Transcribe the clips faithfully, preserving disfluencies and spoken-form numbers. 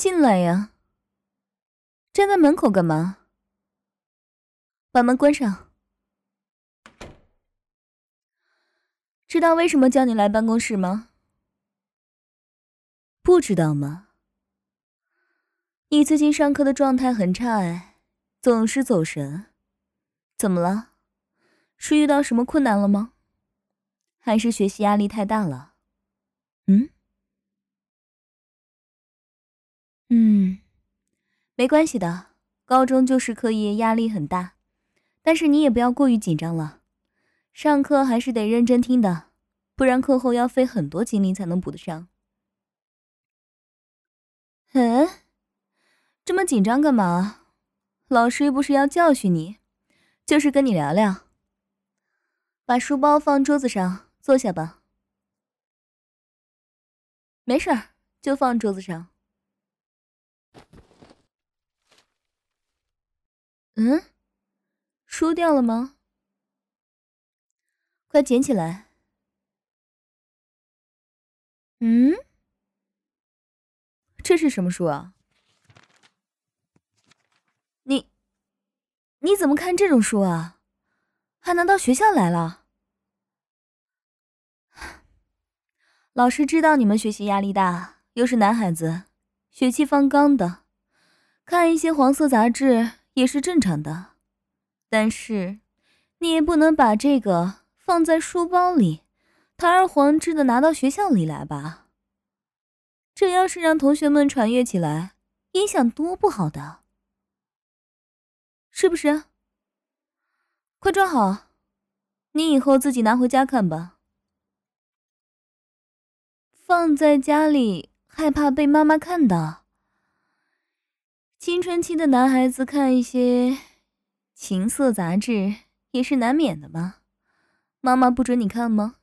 进来呀，站在门口干嘛？把门关上。知道为什么叫你来办公室吗？不知道吗？你最近上课的状态很差哎，总是走神。怎么了？是遇到什么困难了吗？还是学习压力太大了？嗯？嗯，没关系的，高中就是课业压力很大，但是你也不要过于紧张了。上课还是得认真听的，不然课后要费很多精力才能补得上。嗯？这么紧张干嘛？老师又不是要教训你，就是跟你聊聊。把书包放桌子上，坐下吧。没事儿，就放桌子上。嗯？书掉了吗？快捡起来。嗯？这是什么书啊？你你怎么看这种书啊？还能到学校来了？老师知道你们学习压力大，又是男孩子，血气方刚的，看一些黄色杂志也是正常的。但是你也不能把这个放在书包里，堂而皇之的拿到学校里来吧？这要是让同学们传阅起来，影响多不好的，是不是？快装好，你以后自己拿回家看吧。放在家里害怕被妈妈看到。青春期的男孩子看一些情色杂志也是难免的嘛，妈妈不准你看吗？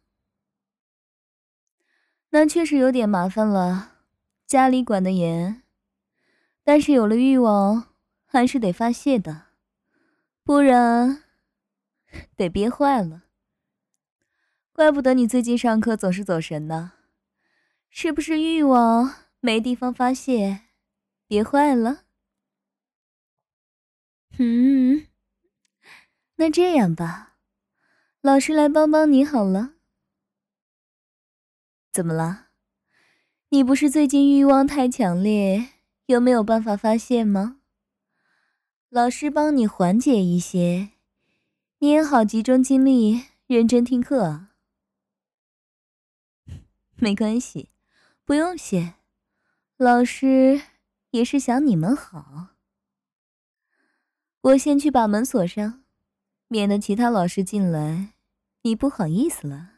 那确实有点麻烦了，家里管得严，但是有了欲望还是得发泄的，不然得憋坏了。怪不得你最近上课总是走神呢，是不是欲望没地方发泄，憋坏了？嗯，那这样吧，老师来帮帮你好了。怎么了？你不是最近欲望太强烈，有没有办法发泄吗？老师帮你缓解一些，你也好集中精力认真听课啊。没关系，不用谢，老师也是想你们好。我先去把门锁上，免得其他老师进来，你不好意思了。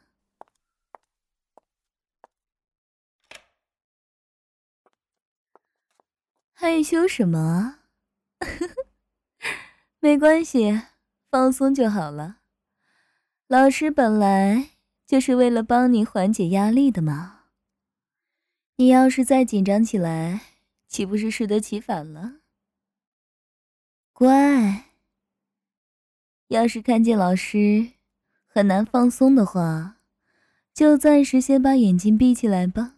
害羞什么？没关系，放松就好了。老师本来就是为了帮你缓解压力的嘛。你要是再紧张起来，岂不是适得其反了？乖。要是看见老师很难放松的话，就暂时先把眼睛闭起来吧。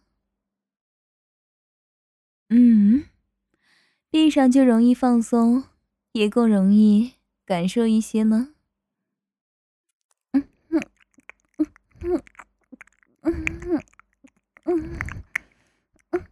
嗯，闭上就容易放松，也更容易感受一些呢。嗯嗯嗯嗯嗯嗯嗯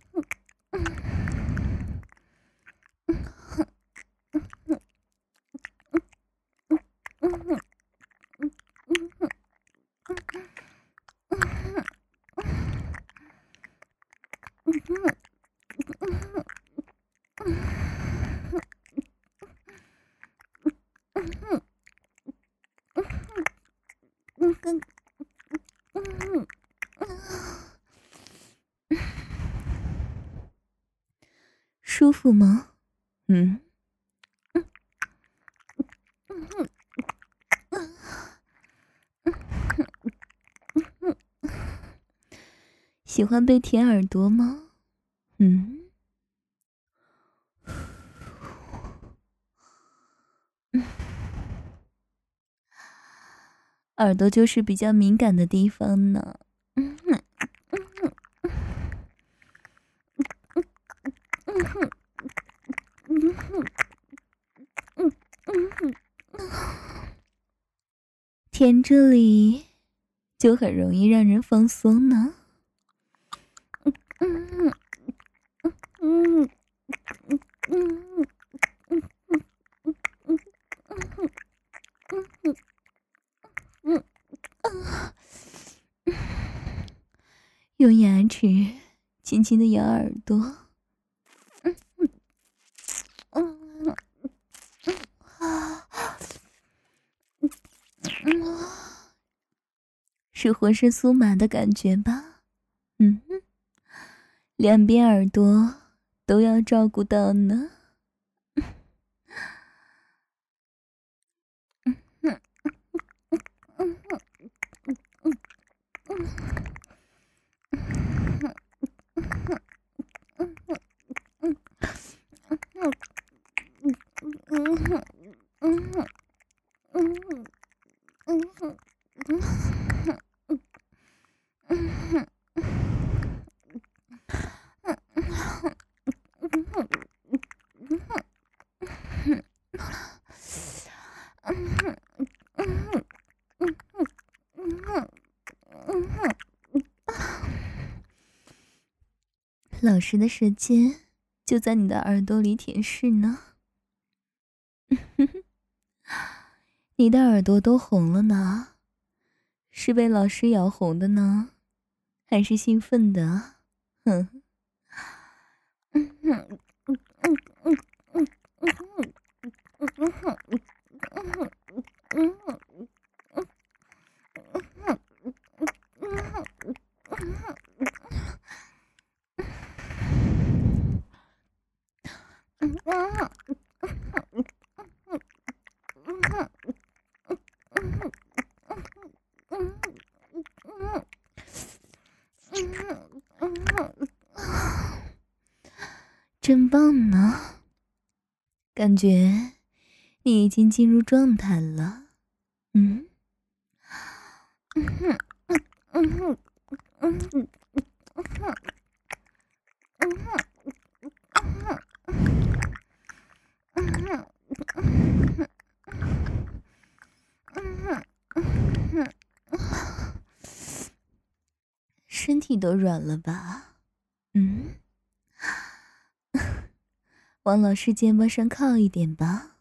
舒服吗？嗯。喜欢被舔耳朵吗？嗯。耳朵就是比较敏感的地方呢。嗯哼，嗯哼，嗯哼， 舔这里就很容易让人放松呢。嗯嗯嗯嗯嗯嗯嗯嗯，用牙齿轻轻的咬耳朵。嗯嗯嗯啊，嗯，是浑身酥麻的感觉吧？嗯，两边耳朵都要照顾到呢。老师的舌尖就在你的耳朵里舔舐呢。你的耳朵都红了呢，是被老师咬红的呢，还是兴奋的？哼。真棒呢，感觉你已经进入状态了。嗯，嗯哼，嗯哼，嗯哼，嗯哼，嗯哼，嗯哼，嗯哼，身体都软了吧？嗯。往老师肩膀上靠一点吧，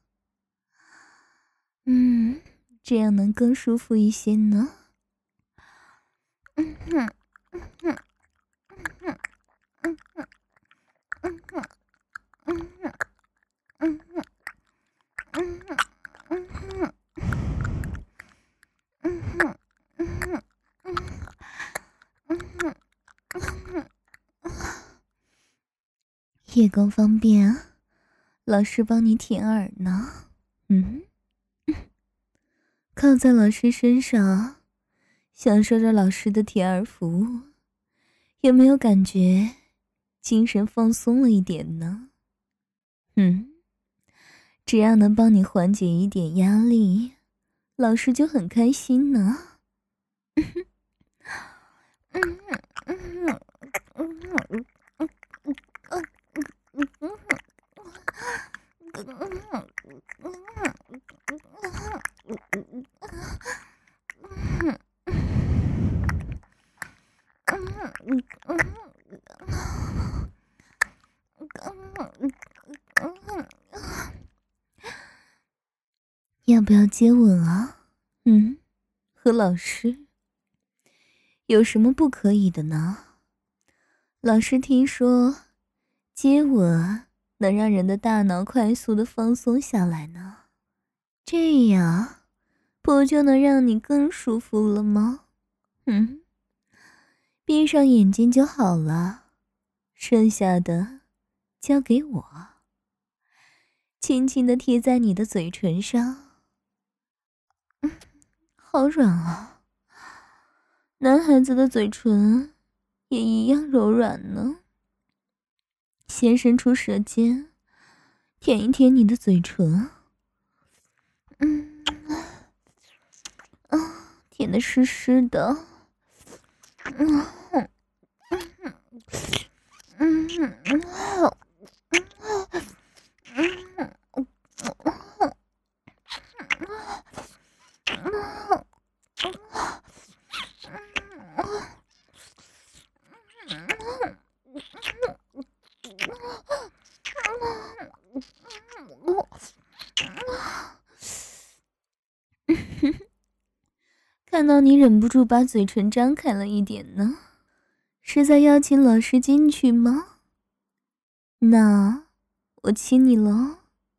嗯，这样能更舒服一些呢。嗯哼，嗯哼，嗯哼，嗯哼，嗯哼，嗯哼，嗯哼，嗯哼，嗯哼，嗯哼，嗯哼，嗯哼，嗯哼，夜更方便啊，老师帮你舔耳呢。嗯，靠在老师身上，享受着老师的舔耳服务，有没有感觉精神放松了一点呢？嗯，只要能帮你缓解一点压力，老师就很开心呢。要不要接吻啊？嗯，和老师有什么不可以的呢？老师听说接吻能让人的大脑快速的放松下来呢，这样不就能让你更舒服了吗？嗯，闭上眼睛就好了，剩下的交给我，轻轻地贴在你的嘴唇上。嗯，好软啊，男孩子的嘴唇也一样柔软呢。先伸出舌尖，舔一舔你的嘴唇。嗯，啊，舔得湿湿的。嗯嗯嗯嗯嗯嗯看到你忍不住把嘴唇张开了一点呢，是在邀请老师进去吗？那我亲你了。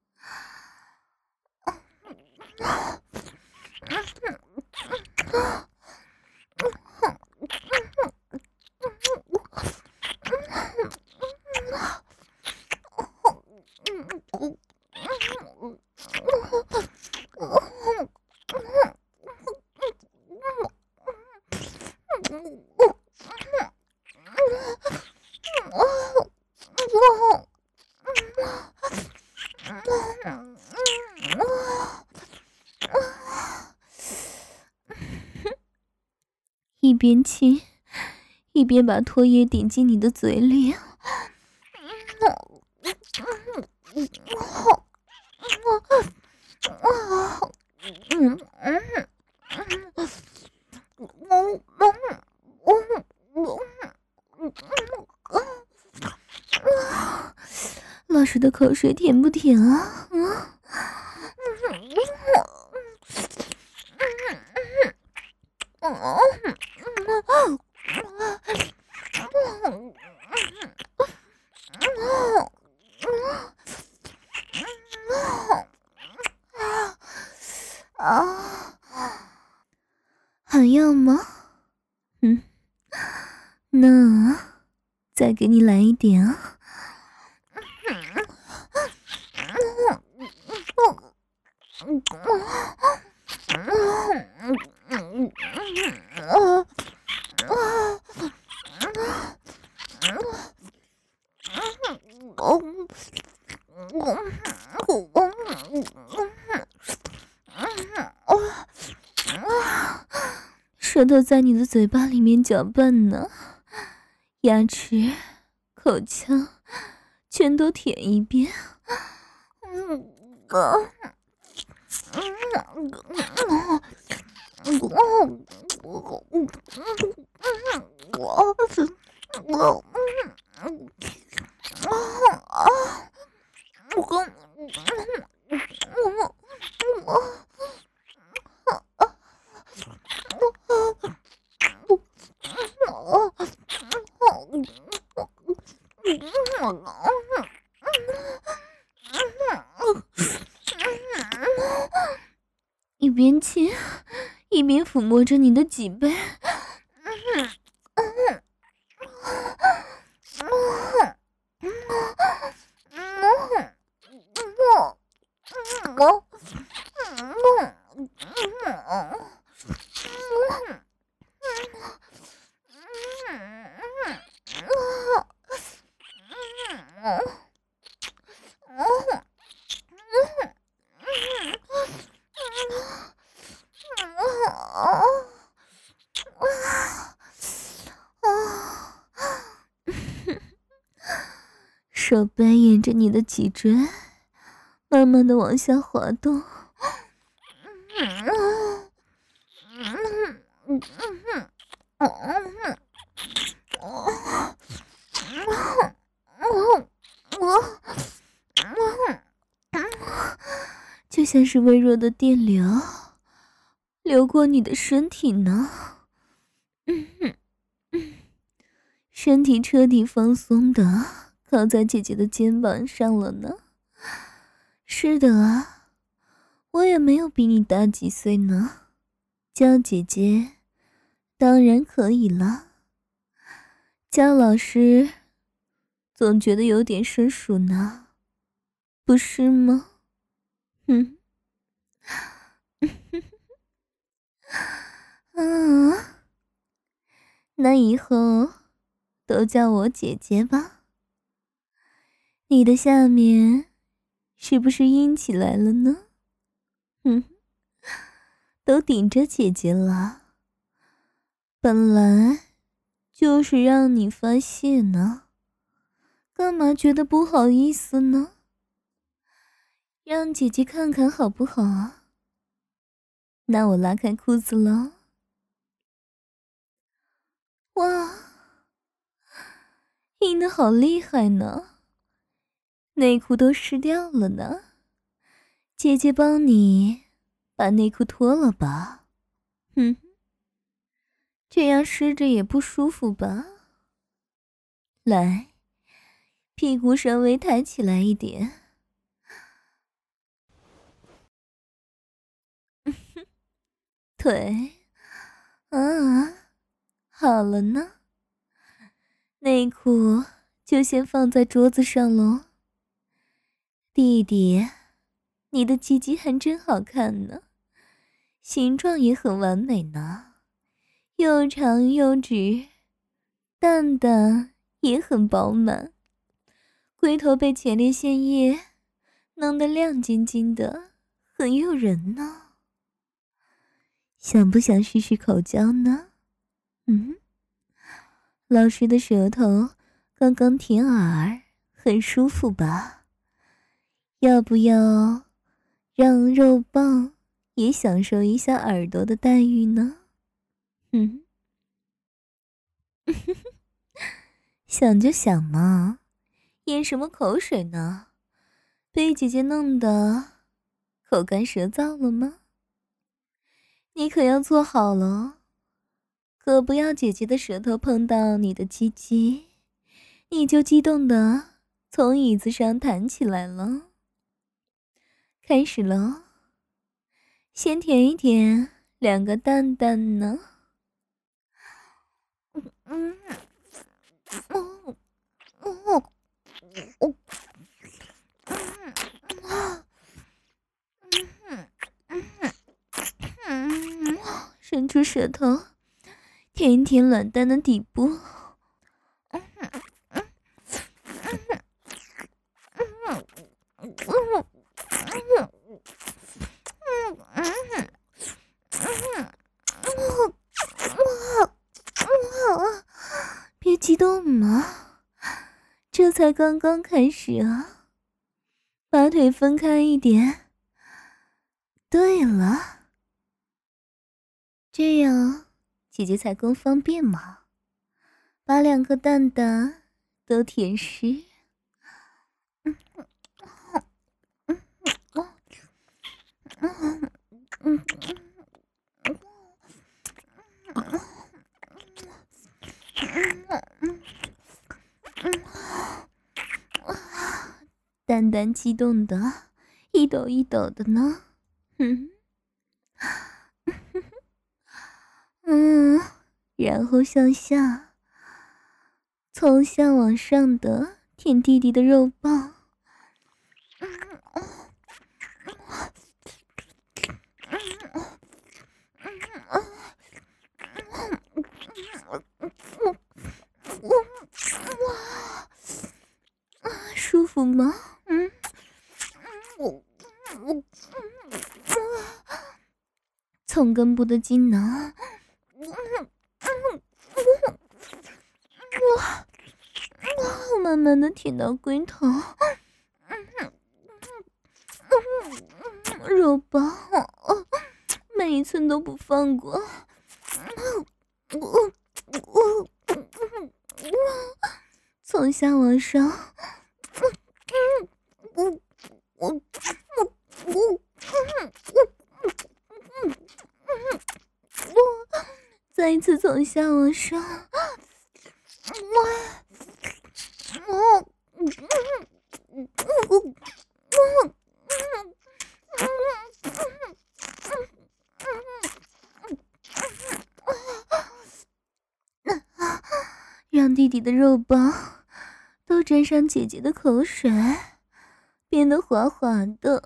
一边亲，一边把唾液顶进你的嘴里。老师的口水甜不甜啊？嗯。啊，还要吗？嗯，那再给你来一点啊。舌头在你的嘴巴里面搅拌呢，牙齿、口腔全都舔一遍。一边亲一边抚摸着你的脊背。手背沿着你的脊椎慢慢的往下滑动。就像是微弱的电流流过你的身体呢。身体彻底放松的靠在姐姐的肩膀上了呢。是的啊，我也没有比你大几岁呢，叫姐姐当然可以了，叫老师总觉得有点生疏呢，不是吗？嗯，啊，那以后都叫我姐姐吧。你的下面是不是硬起来了呢？嗯，都顶着姐姐了，本来就是让你发泄呢，干嘛觉得不好意思呢？让姐姐看看好不好啊？那我拉开裤子了。哇，硬得好厉害呢，内裤都湿掉了呢。姐姐帮你把内裤脱了吧。嗯， 这样湿着也不舒服吧？来，屁股稍微抬起来一点。腿，啊，好了呢。内裤就先放在桌子上喽。弟弟，你的鸡鸡还真好看呢，形状也很完美呢，又长又直，蛋蛋也很饱满，龟头被前列腺液弄得亮晶晶的，很诱人呢。想不想试试口交呢？嗯，老师的舌头刚刚舔耳，很舒服吧？要不要让肉棒也享受一下耳朵的待遇呢？嗯，想就想嘛，咽什么口水呢？被姐姐弄得口干舌燥了吗？你可要做好了，可不要姐姐的舌头碰到你的鸡鸡，你就激动的从椅子上弹起来了。开始了，先舔一舔两个蛋蛋呢。嗯，哦，哦，哦，嗯，伸出舌头，舔一舔卵蛋的底部。别激动嘛，这才刚刚开始啊！把腿分开一点。对了，这样姐姐才更方便嘛，把两个蛋蛋都舔湿。嗯嗯嗯嗯蛋蛋激动的一抖一抖的呢。嗯嗯，然后向下，从下往上的舔弟弟的肉棒。舒服吗？嗯，从根部的筋囊，慢慢的舔到龟头，肉棒，每一寸都不放过。从下往上，再一次从下往上，让弟弟的肉棒都沾上姐姐的口水，变得滑滑的。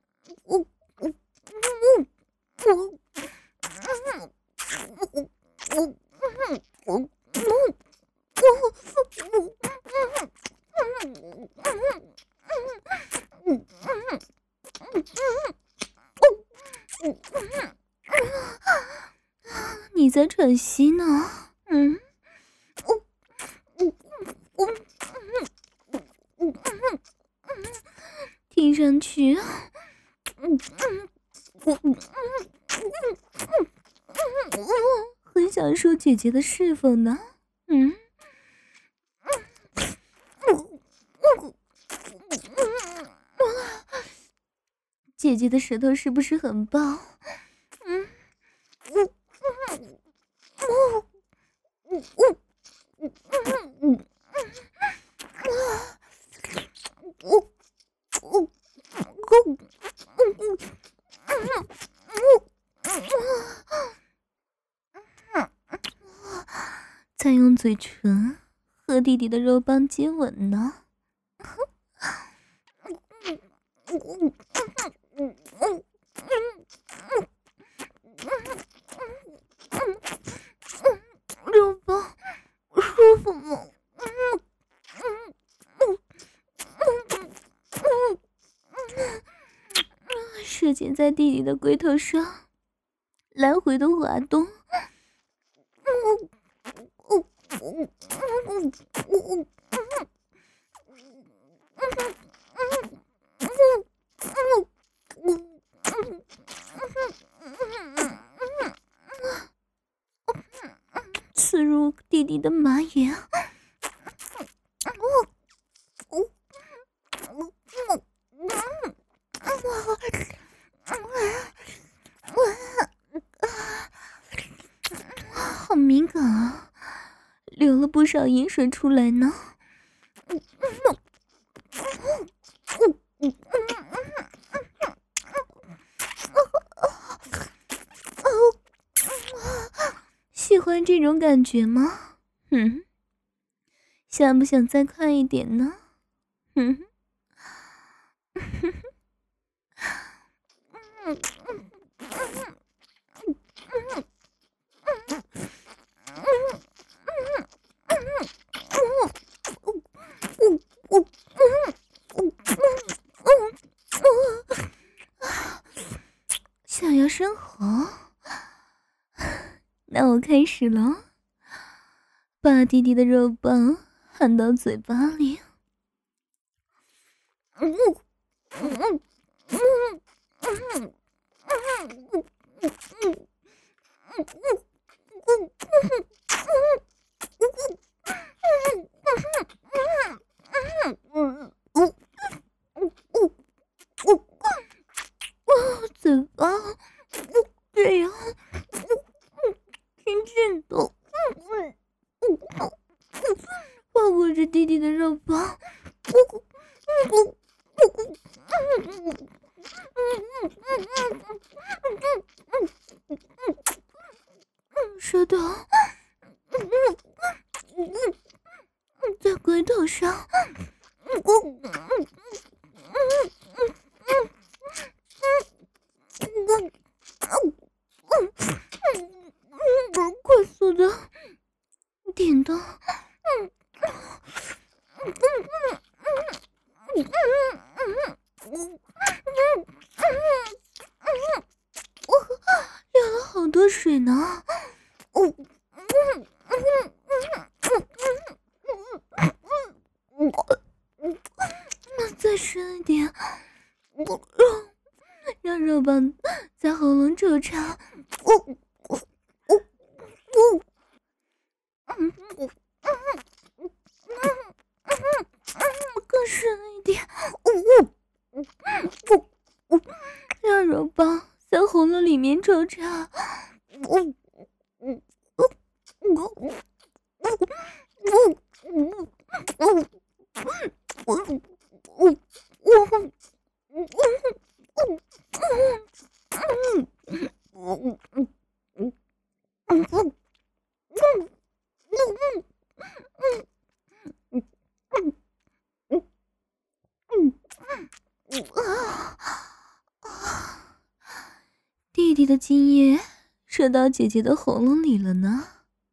你在喘息呢？嗯。听上去，很享受姐姐的侍奉呢。嗯，姐姐的舌头是不是很棒？嗯， 嘴唇和弟弟的肉棒接吻呢。肉棒舒服吗？舌尖在弟弟的龟头上来回的滑动。刺入弟弟的马眼。好敏感啊，流了不少饮水出来呢。喜欢这种感觉吗？嗯，想不想再快一点呢？嗯。想要生活，那我开始了，把弟弟的肉棒含到嘴巴里。嘴巴这样挺紧的，包裹着弟弟的肉棒。舌头在龟头上。快速的点动。流了好多水呢。再深一点，让肉棒在喉咙抽插。更深一点，让肉棒在喉咙里面抽插。弟弟的精液射到姐姐的喉咙里了呢。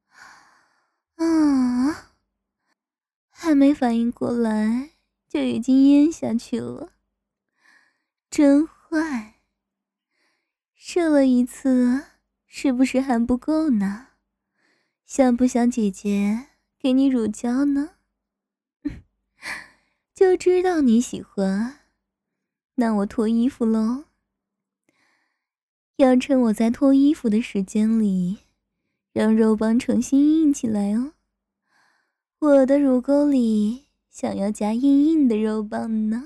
啊，还没反应过来就已经咽下去了，真坏。射了一次是不是还不够呢？想不想姐姐给你乳胶呢？就知道你喜欢，那我脱衣服咯。要趁我在脱衣服的时间里，让肉棒重新硬起来哦。我的乳沟里想要夹硬硬的肉棒呢。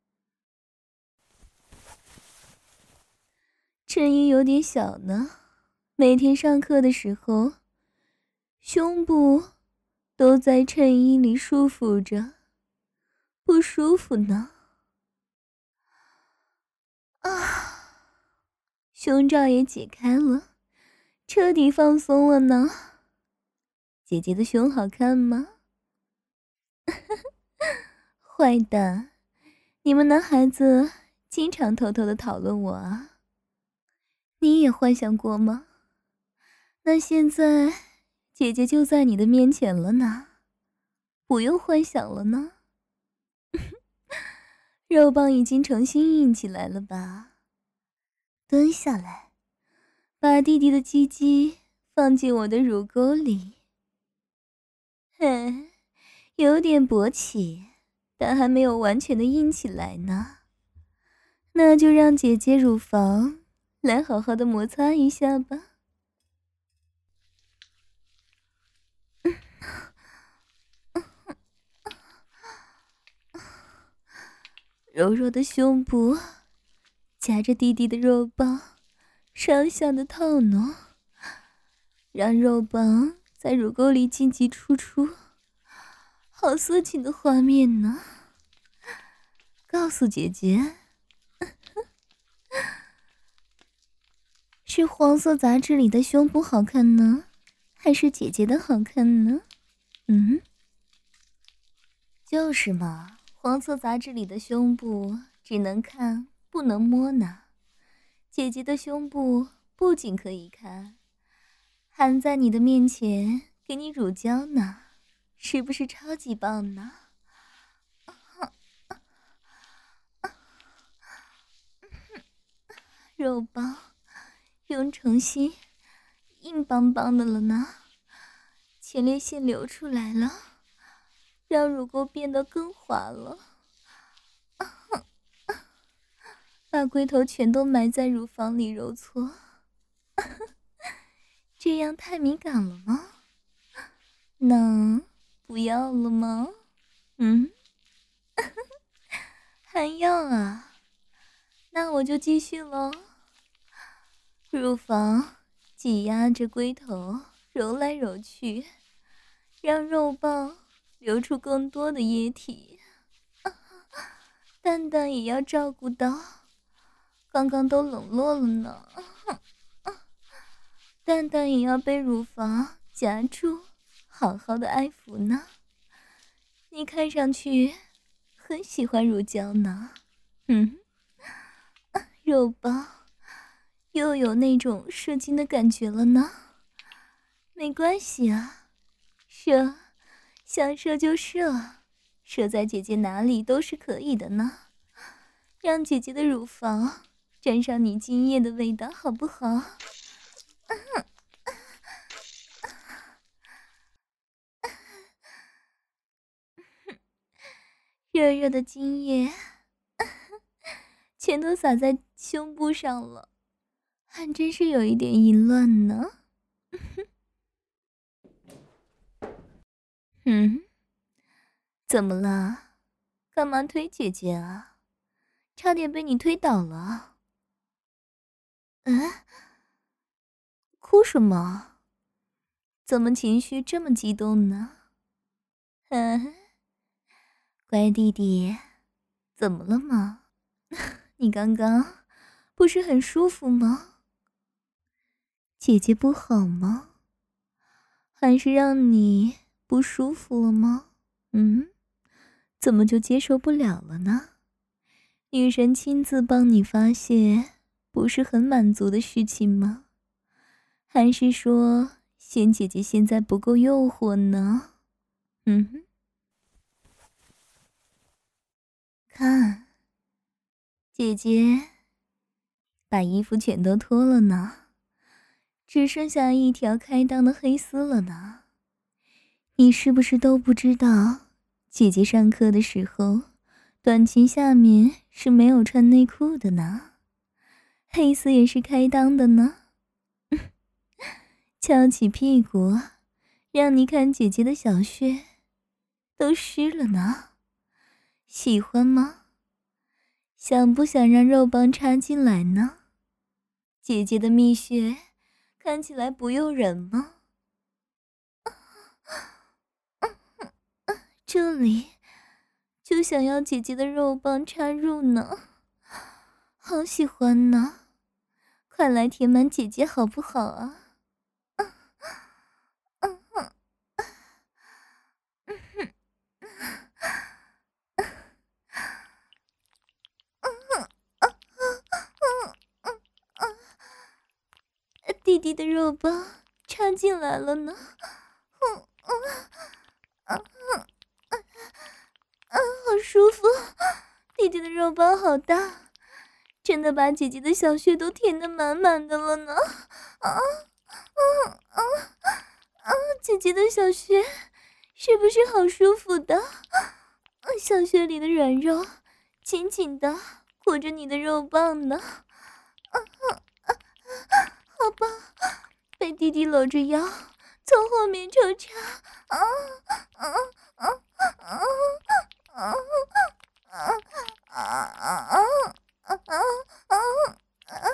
衬衣有点小呢，每天上课的时候，胸部都在衬衣里束缚着，不舒服呢。啊，胸罩也解开了，彻底放松了呢。 姐姐的胸好看吗？坏蛋，你们男孩子经常偷偷的讨论我啊。你也幻想过吗？那现在姐姐就在你的面前了呢，不用幻想了呢。肉棒已经重新硬起来了吧？蹲下来，把弟弟的鸡鸡放进我的乳沟里。嘿，有点勃起，但还没有完全的硬起来呢。那就让姐姐乳房来好好的摩擦一下吧。柔柔的胸部夹着弟弟的肉棒上下的套弄，让肉棒在乳沟里进进出出，好色情的画面呢。告诉姐姐，是黄色杂志里的胸部好看呢，还是姐姐的好看呢？嗯，就是嘛，黄色杂志里的胸部只能看不能摸呢，姐姐的胸部不仅可以看，还在你的面前给你乳胶呢，是不是超级棒呢？肉棒用成心硬邦邦的了呢，前列腺流出来了，让乳沟变得更滑了，把龟头全都埋在乳房里揉搓。这样太敏感了吗？能不要了吗？嗯，还要啊？那我就继续喽。乳房挤压着龟头，揉来揉去，让肉棒流出更多的液体。蛋蛋也要照顾到，刚刚都冷落了呢。蛋蛋也要被乳房夹住，好好的爱抚呢。你看上去很喜欢乳胶呢。嗯，肉棒又有那种射精的感觉了呢。没关系啊，射，想射就射，射在姐姐哪里都是可以的呢。让姐姐的乳房沾上你精液的味道，好不好？热热的精液全都洒在胸部上了，还真是有一点淫乱呢。嗯，怎么了？干嘛推姐姐啊？差点被你推倒了。嗯，哭什么？怎么情绪这么激动呢？嗯，乖弟弟，怎么了吗？你刚刚不是很舒服吗？姐姐不好吗？还是让你不舒服了吗？嗯，怎么就接受不了了呢？女神亲自帮你发泄，不是很满足的事情吗？还是说嫌姐姐现在不够诱惑呢？嗯哼，看，姐姐把衣服全都脱了呢，只剩下一条开裆的黑丝了呢。你是不是都不知道，姐姐上课的时候，短裙下面是没有穿内裤的呢？黑丝也是开裆的呢。翘起屁股，让你看姐姐的小穴都湿了呢。喜欢吗？想不想让肉棒插进来呢？姐姐的蜜穴看起来不诱人吗？这里就想要姐姐的肉棒插入呢，好喜欢呢，快来填满姐姐好不好啊？ 弟的肉棒插进来了呢。嗯嗯嗯嗯嗯，好舒服，弟弟的肉棒好大，真的把姐姐的小穴都填得满满的了呢。啊啊啊啊！姐姐的小穴是不是好舒服的？小穴里的软肉紧紧的裹着你的肉棒呢。啊啊啊！好棒，被弟弟搂着腰从后面抽插。啊啊啊啊啊啊啊啊啊啊！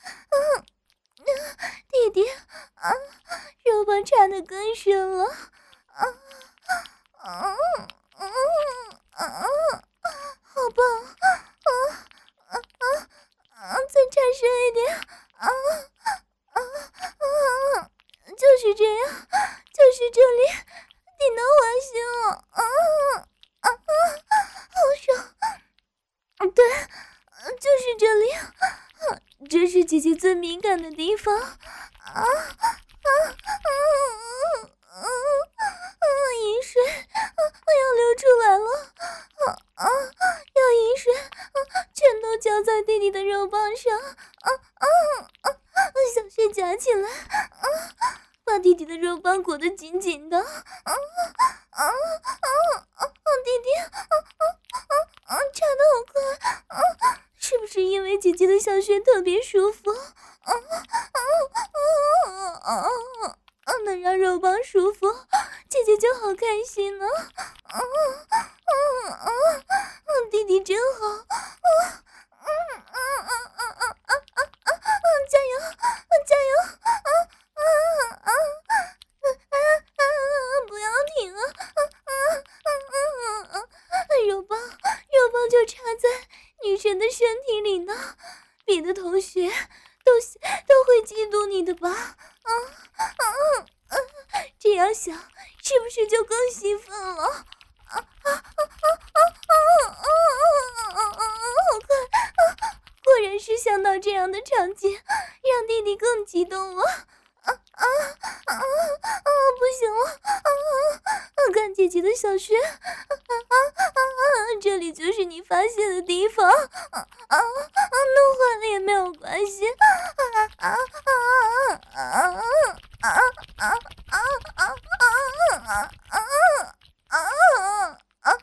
弟弟啊，肉棒插得更深了。啊啊啊啊！好棒！啊啊啊啊！再插深一点！啊啊啊！就是这样，就是这里，顶到花心了！啊啊啊！好爽！对，就是这里，这是姐姐最敏感的地方。啊啊啊啊啊！饮水要流出来了！啊啊！要饮水，全都浇在弟弟的肉棒上！啊啊啊！小穴夹起来，啊，把弟弟的肉棒裹得紧紧的！啊啊啊啊！弟弟，啊啊啊啊！插得好快！啊，是不是因为姐姐的小穴特别舒服？啊啊啊啊啊！能让肉棒舒服，姐姐就好开心呢。啊啊啊啊！弟弟真好。啊啊啊啊啊啊啊啊啊！加油，加油！啊啊啊啊啊！不要停啊！啊啊啊啊啊！肉棒，肉棒就插在女神的身体里呢，别的同学都都会嫉妒你的吧？啊啊啊！这样想是不是就更兴奋了？啊啊啊啊啊啊啊啊！好快！啊，果然是想到这样的场景，让弟弟更激动了。啊啊啊啊！不行了！啊啊！看姐姐的小穴！啊啊啊啊！这里就是你发泄的地方！啊啊啊！弄坏了也没有关系！啊啊啊啊啊啊啊啊啊啊啊啊啊！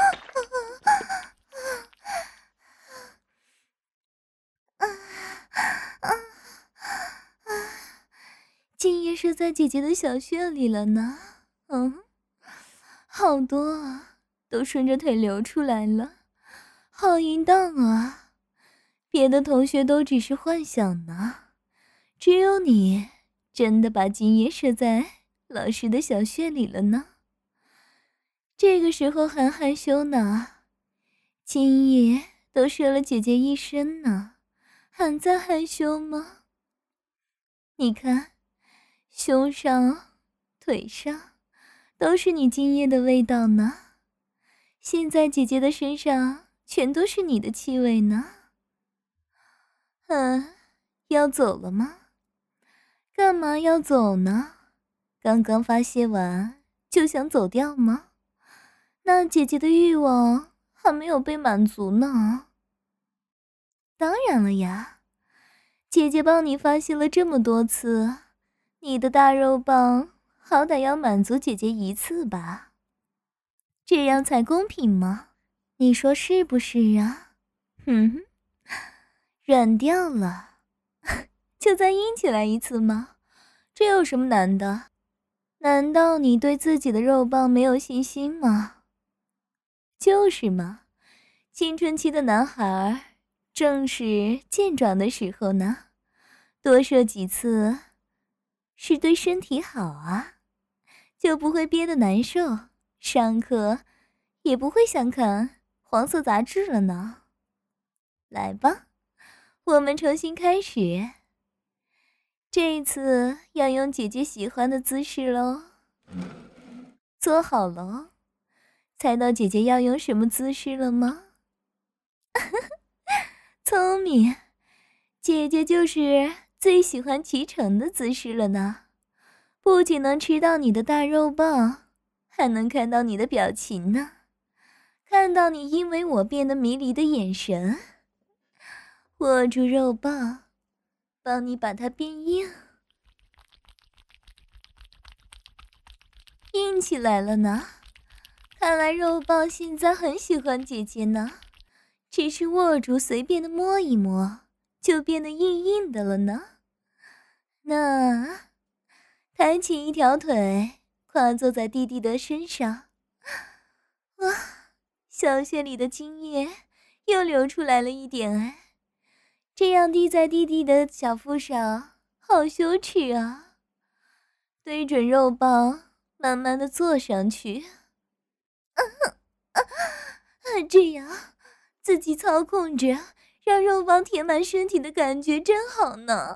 精液射在姐姐的小穴里了呢。嗯，好多啊，都顺着腿流出来了，好淫荡啊！别的同学都只是幻想呢，只有你真的把精液射在老师的小穴里了呢。这个时候还害羞呢，精液都射了姐姐一身呢，还在害羞吗？你看，胸上、腿上都是你精液的味道呢。现在姐姐的身上全都是你的气味呢。嗯，要走了吗？干嘛要走呢？刚刚发泄完就想走掉吗？那姐姐的欲望还没有被满足呢。当然了呀，姐姐帮你发泄了这么多次，你的大肉棒好歹要满足姐姐一次吧，这样才公平吗？你说是不是啊？哼、嗯，软掉了，就再硬起来一次吗？这有什么难的？难道你对自己的肉棒没有信心吗？就是嘛，青春期的男孩正是健壮的时候呢，多射几次是对身体好啊，就不会憋得难受，上课也不会想看黄色杂志了呢。来吧，我们重新开始，这一次要用姐姐喜欢的姿势咯。坐好了，猜到姐姐要用什么姿势了吗？聪明，姐姐就是最喜欢骑乘的姿势了呢。不仅能吃到你的大肉棒，还能看到你的表情呢，看到你因为我变得迷离的眼神。握住肉棒，帮你把它变硬，硬起来了呢。看来肉棒现在很喜欢姐姐呢，只是握住随便的摸一摸，就变得硬硬的了呢。那抬起一条腿，跨坐在弟弟的身上。哇，小穴里的精液又流出来了一点哎，这样滴在弟弟的小腹上，好羞耻啊！对准肉棒，慢慢的坐上去。这样自己操控着，让肉棒填满身体的感觉真好呢。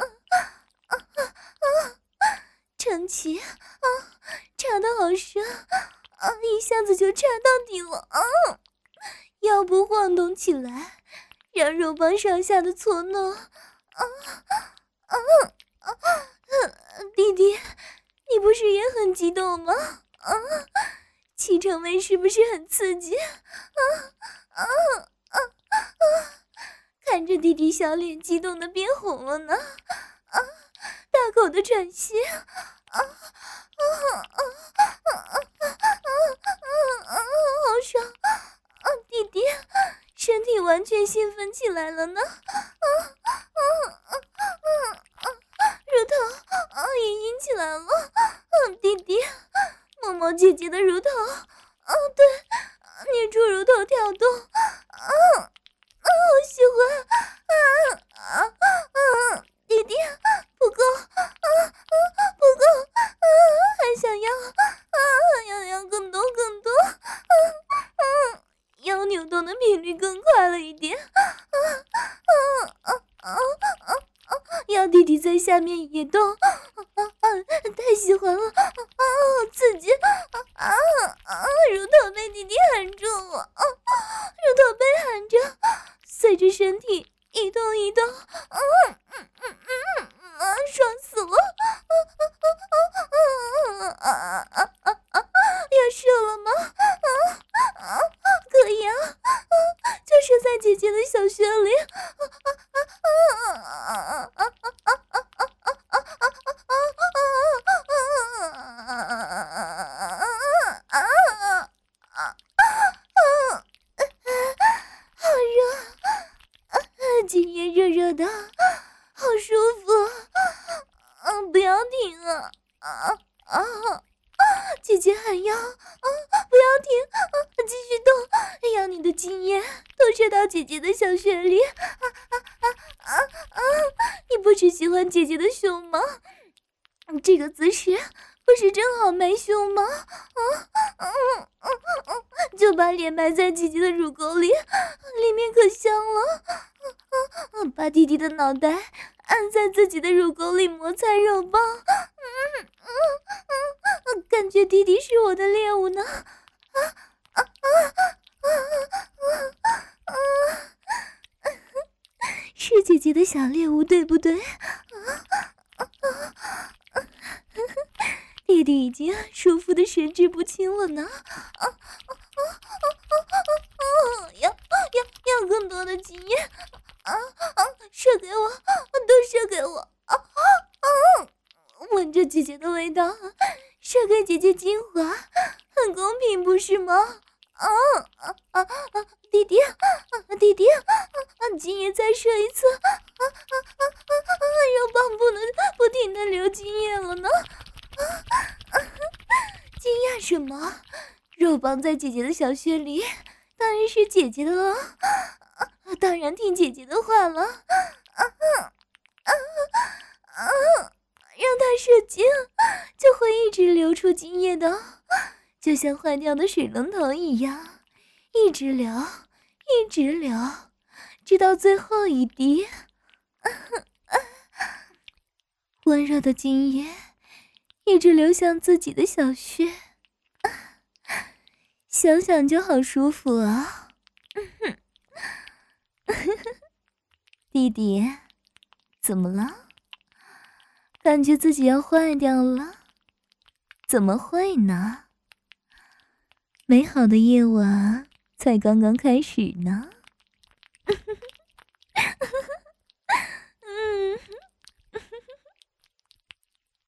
撑起啊，插得好深啊，一下子就插到底了啊！腰部晃动起来，让肉棒上下的搓弄。啊啊啊！弟弟，你不是也很激动吗？啊，骑乘位是不是很刺激？啊啊啊啊！看着弟弟小脸激动的变红了呢，啊，大口的喘息。啊啊啊啊啊啊！好爽啊，弟弟，身体完全兴奋起来了呢。啊啊啊啊啊！乳头啊也硬起来了。啊，弟弟，摸摸姐姐的乳头。啊，对，捏住乳头跳动。啊啊，好喜欢。啊啊啊！弟弟，不够。啊啊，不够。啊，还想要。啊，要要更多更多。啊啊，腰扭动的频率更快了一点。啊啊啊啊啊啊！要弟弟在下面也动。啊啊，太喜欢了。啊，好刺激。啊啊啊！乳头被弟弟含住了。啊，乳头被含着，随着身体一动一动。嗯嗯嗯嗯嗯，爽死了。啊啊啊啊啊啊啊啊！要射了吗？啊啊，可以啊。啊，就射在姐姐的小穴里。啊啊啊啊啊啊啊啊啊啊啊啊啊！好热，今夜热热的，好舒服。嗯，不要停啊！啊啊！姐姐还要啊，不要停啊，继续动，让你的精液都射到姐姐的小穴里。啊啊啊啊啊！你不是喜欢姐姐的胸吗？这个姿势不是正好埋胸吗？啊啊啊啊！就把脸埋在姐姐的乳沟里，里面可香了。啊啊！把弟弟的脑袋按在自己的乳沟里摩擦肉棒。嗯嗯嗯，感觉弟弟是我的猎物呢。啊啊啊啊啊啊！是姐姐的小猎物，对不对？啊啊啊！弟弟已经舒服的神志不清了呢。啊啊啊啊啊啊！要要要更多的经验。啊啊！射给我，都射给我！啊啊！闻着姐姐的味道，射给姐姐精华，很公平，不是吗？啊啊啊啊！弟弟，啊弟弟，啊精液再射一次！啊啊啊啊！肉棒不能不停的流精液了呢！啊啊！惊讶什么？肉棒在姐姐的小穴里，当然是姐姐的了。啊，当然听姐姐的话了。啊啊啊啊！让它射精，就会一直流出精液的，就像坏掉的水龙头一样，一直流，一直流，直到最后一滴。温热的精液一直流向自己的小穴，想想就好舒服啊。弟弟，怎么了？ 感觉自己要坏掉了？怎么会呢？美好的夜晚才刚刚开始呢。